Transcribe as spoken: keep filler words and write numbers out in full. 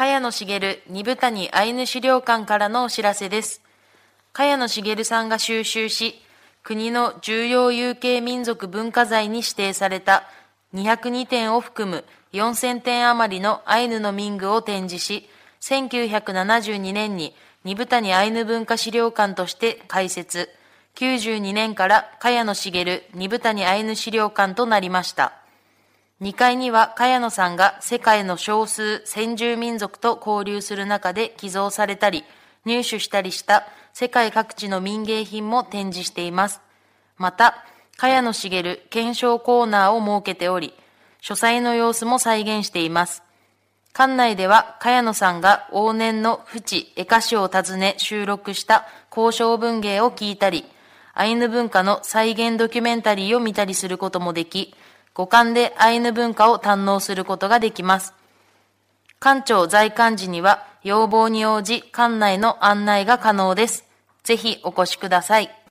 茅野茂二部谷アイヌ資料館からのお知らせです。茅野茂さんが収集し、国の重要有形民族文化財に指定されたにひゃくにてんを含むよんせんてん余りのアイヌの民具を展示し、せんきゅうひゃくななじゅうにねんに二部谷アイヌ文化資料館として開設、きゅうじゅうにねんから茅野茂二部谷アイヌ資料館となりました。にかいには茅野さんが世界の少数先住民族と交流する中で寄贈されたり入手したりした世界各地の民芸品も展示しています。また、茅野茂検証コーナーを設けており、書斎の様子も再現しています。館内では茅野さんが往年の淵江歌詞を訪ね収録した交渉文芸を聞いたり、アイヌ文化の再現ドキュメンタリーを見たりすることもでき、五感でアイヌ文化を堪能することができます。館長在館時には要望に応じ館内の案内が可能です。ぜひお越しください。